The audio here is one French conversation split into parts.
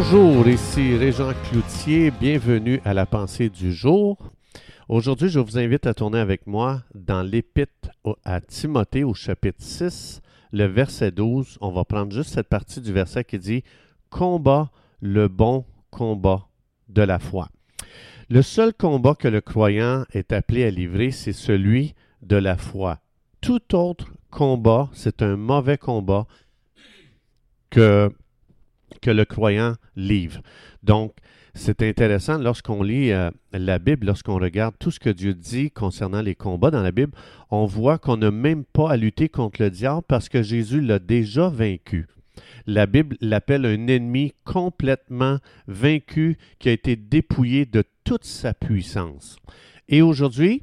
Bonjour, ici Régent Cloutier, bienvenue à la pensée du jour. Aujourd'hui, je vous invite à tourner avec moi dans l'Épître à Timothée au chapitre 6, le verset 12. On va prendre juste cette partie du verset qui dit « Combat le bon combat de la foi ». Le seul combat que le croyant est appelé à livrer, c'est celui de la foi. Tout autre combat, c'est un mauvais combat que le croyant livre. Donc, c'est intéressant lorsqu'on lit la Bible, lorsqu'on regarde tout ce que Dieu dit concernant les combats dans la Bible, on voit qu'on n'a même pas à lutter contre le diable parce que Jésus l'a déjà vaincu. La Bible l'appelle un ennemi complètement vaincu qui a été dépouillé de toute sa puissance. Et aujourd'hui,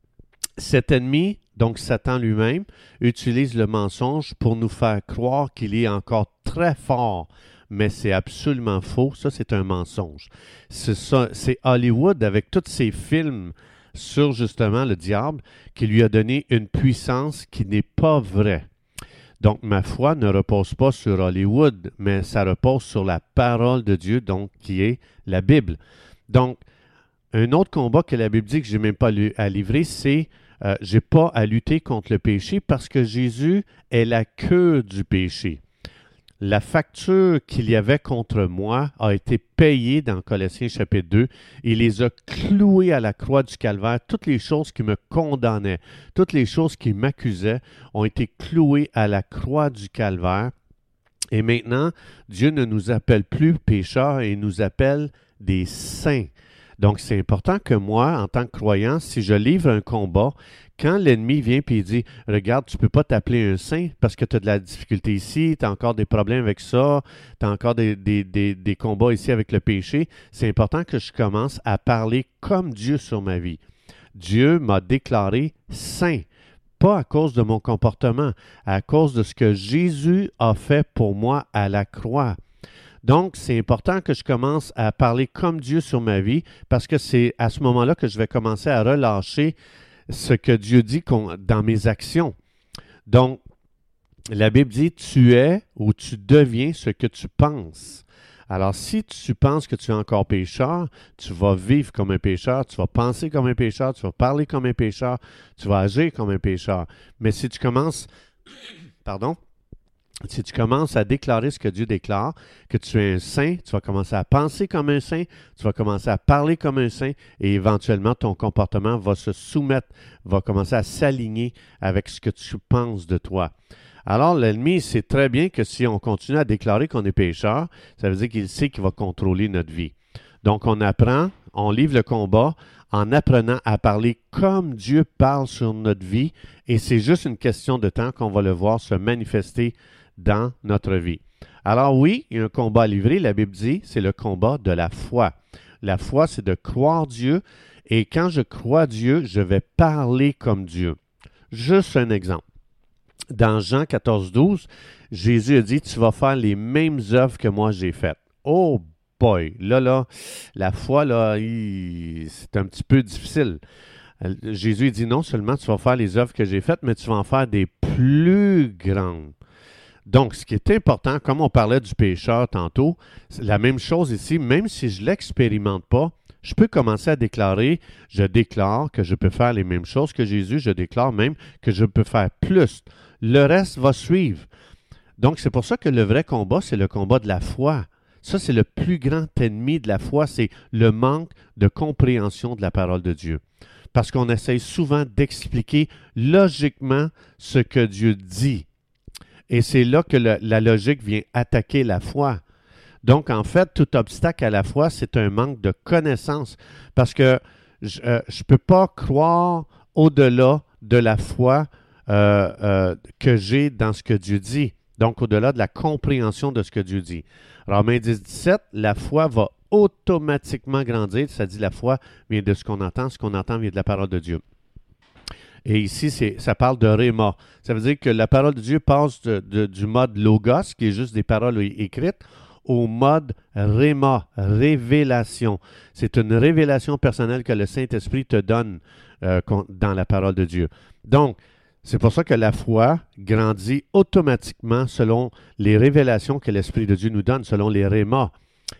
cet ennemi, donc Satan lui-même, utilise le mensonge pour nous faire croire qu'il est encore très fort. Mais c'est absolument faux. Ça, c'est un mensonge. C'est Hollywood, avec tous ses films sur justement le diable, qui lui a donné une puissance qui n'est pas vraie. Donc, ma foi ne repose pas sur Hollywood, mais ça repose sur la parole de Dieu, donc qui est la Bible. Donc, un autre combat que la Bible dit que je n'ai même pas à livrer, c'est j'ai pas à lutter contre le péché parce que Jésus est la cure du péché. La facture qu'il y avait contre moi a été payée dans Colossiens chapitre 2. Il les a cloués à la croix du calvaire. Toutes les choses qui me condamnaient, toutes les choses qui m'accusaient ont été clouées à la croix du calvaire. Et maintenant, Dieu ne nous appelle plus pécheurs et nous appelle des saints. Donc, c'est important que moi, en tant que croyant, si je livre un combat, quand l'ennemi vient et dit « Regarde, tu ne peux pas t'appeler un saint parce que tu as de la difficulté ici, tu as encore des problèmes avec ça, tu as encore des combats ici avec le péché », c'est important que je commence à parler comme Dieu sur ma vie. Dieu m'a déclaré saint, pas à cause de mon comportement, à cause de ce que Jésus a fait pour moi à la croix. Donc, c'est important que je commence à parler comme Dieu sur ma vie parce que c'est à ce moment-là que je vais commencer à relâcher ce que Dieu dit dans mes actions. Donc, la Bible dit « Tu es ou tu deviens ce que tu penses ». Alors, si tu penses que tu es encore pécheur, tu vas vivre comme un pécheur, tu vas penser comme un pécheur, tu vas parler comme un pécheur, tu vas agir comme un pécheur. Mais si tu commences... Si tu commences à déclarer ce que Dieu déclare, que tu es un saint, tu vas commencer à penser comme un saint, tu vas commencer à parler comme un saint et éventuellement ton comportement va se soumettre, va commencer à s'aligner avec ce que tu penses de toi. Alors l'ennemi sait très bien que si on continue à déclarer qu'on est pécheur, ça veut dire qu'il sait qu'il va contrôler notre vie. Donc on apprend, on livre le combat en apprenant à parler comme Dieu parle sur notre vie et c'est juste une question de temps qu'on va le voir se manifester dans notre vie. Alors oui, il y a un combat à livrer, la Bible dit, c'est le combat de la foi. La foi, c'est de croire Dieu, et quand je crois Dieu, je vais parler comme Dieu. Juste un exemple. Dans Jean 14, 12, Jésus a dit, tu vas faire les mêmes œuvres que moi j'ai faites. Oh boy! Là, la foi, là, c'est un petit peu difficile. Jésus dit, non seulement tu vas faire les œuvres que j'ai faites, mais tu vas en faire des plus grandes. Donc, ce qui est important, comme on parlait du pécheur tantôt, c'est la même chose ici, même si je ne l'expérimente pas, je peux commencer à déclarer, je déclare que je peux faire les mêmes choses que Jésus, je déclare même que je peux faire plus. Le reste va suivre. Donc, c'est pour ça que le vrai combat, c'est le combat de la foi. Ça, c'est le plus grand ennemi de la foi, c'est le manque de compréhension de la parole de Dieu. Parce qu'on essaye souvent d'expliquer logiquement ce que Dieu dit. Et c'est là que la logique vient attaquer la foi. Donc, en fait, tout obstacle à la foi, c'est un manque de connaissance. Parce que je ne peux pas croire au-delà de la foi que j'ai dans ce que Dieu dit. Donc, au-delà de la compréhension de ce que Dieu dit. Romains 10, 17, la foi va automatiquement grandir. Ça dit la foi vient de ce qu'on entend vient de la parole de Dieu. Et ici, ça parle de réma. Ça veut dire que la parole de Dieu passe du mode logos, qui est juste des paroles écrites, au mode réma, révélation. C'est une révélation personnelle que le Saint-Esprit te donne dans la parole de Dieu. Donc, c'est pour ça que la foi grandit automatiquement selon les révélations que l'Esprit de Dieu nous donne, selon les rémas.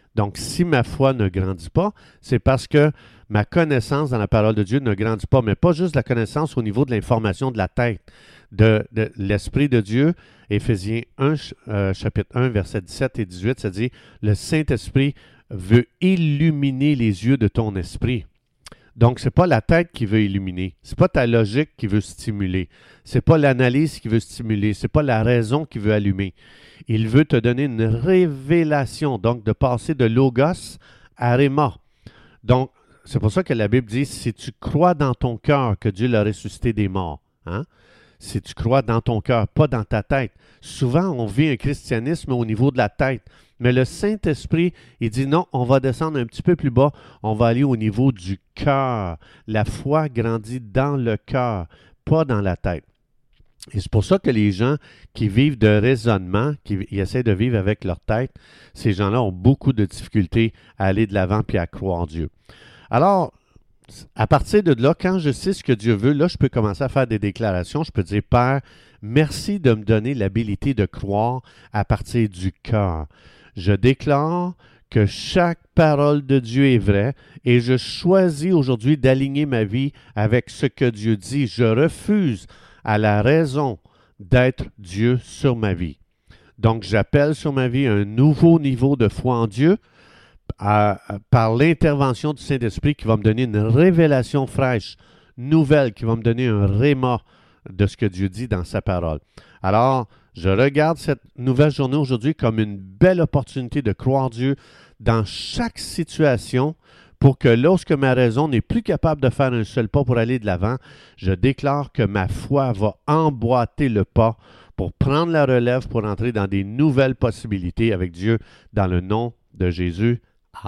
Donc, si ma foi ne grandit pas, c'est parce que ma connaissance dans la parole de Dieu ne grandit pas, mais pas juste la connaissance au niveau de l'information de la tête, de l'Esprit de Dieu. Éphésiens 1, chapitre 1, versets 17 et 18, ça dit « Le Saint-Esprit veut illuminer les yeux de ton esprit. » Donc, ce n'est pas la tête qui veut illuminer. Ce n'est pas ta logique qui veut stimuler. Ce n'est pas l'analyse qui veut stimuler. Ce n'est pas la raison qui veut allumer. Il veut te donner une révélation, donc de passer de logos à réma. Donc, c'est pour ça que la Bible dit, si tu crois dans ton cœur que Dieu l'a ressuscité des morts, hein? Si tu crois dans ton cœur, pas dans ta tête. Souvent, on vit un christianisme au niveau de la tête. Mais le Saint-Esprit, il dit non, on va descendre un petit peu plus bas, on va aller au niveau du cœur. La foi grandit dans le cœur, pas dans la tête. Et c'est pour ça que les gens qui vivent de raisonnement, qui essaient de vivre avec leur tête, ces gens-là ont beaucoup de difficultés à aller de l'avant puis à croire en Dieu. Alors, à partir de là, quand je sais ce que Dieu veut, là, je peux commencer à faire des déclarations. Je peux dire, Père, merci de me donner l'habilité de croire à partir du cœur. Je déclare que chaque parole de Dieu est vraie et je choisis aujourd'hui d'aligner ma vie avec ce que Dieu dit. Je refuse à la raison d'être Dieu sur ma vie. Donc, j'appelle sur ma vie un nouveau niveau de foi en Dieu par l'intervention du Saint-Esprit qui va me donner une révélation fraîche, nouvelle, qui va me donner un réma de ce que Dieu dit dans sa parole. Alors, je regarde cette nouvelle journée aujourd'hui comme une belle opportunité de croire Dieu dans chaque situation pour que lorsque ma raison n'est plus capable de faire un seul pas pour aller de l'avant, je déclare que ma foi va emboîter le pas pour prendre la relève, pour entrer dans des nouvelles possibilités avec Dieu dans le nom de Jésus.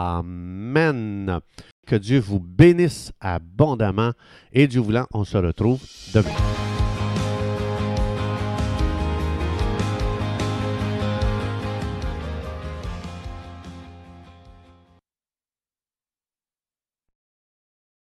Amen. Que Dieu vous bénisse abondamment et Dieu voulant, on se retrouve demain.